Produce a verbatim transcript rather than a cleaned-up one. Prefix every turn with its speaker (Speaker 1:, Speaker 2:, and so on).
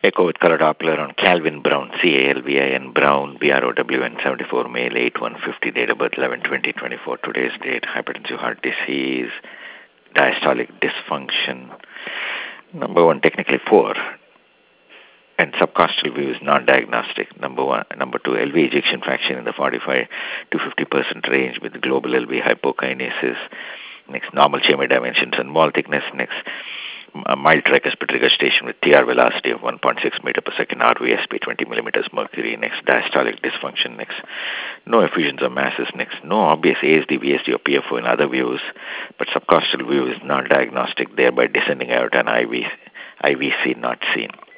Speaker 1: Echo with color Doppler on Calvin Brown, C A L V I N Brown, B R O W N seventy-four, male, eight one fifty, date of birth eleven twenty twenty-four, today's date, hypertensive heart disease, diastolic dysfunction. Number one, technically four. And subcostal view is non-diagnostic. Number one, number two, L V ejection fraction in the forty-five to fifty percent range with global L V hypokinesis. Next, normal chamber dimensions and wall thickness. Next, a mild tricuspid regurgitation with T R velocity of one point six meter per second, R V S P twenty millimeters mercury. Next, diastolic dysfunction. Next, no effusions or masses. Next, no obvious A S D, V S D or P F O in other views, but subcostal view is non-diagnostic, thereby descending aorta and I V, I V C not seen.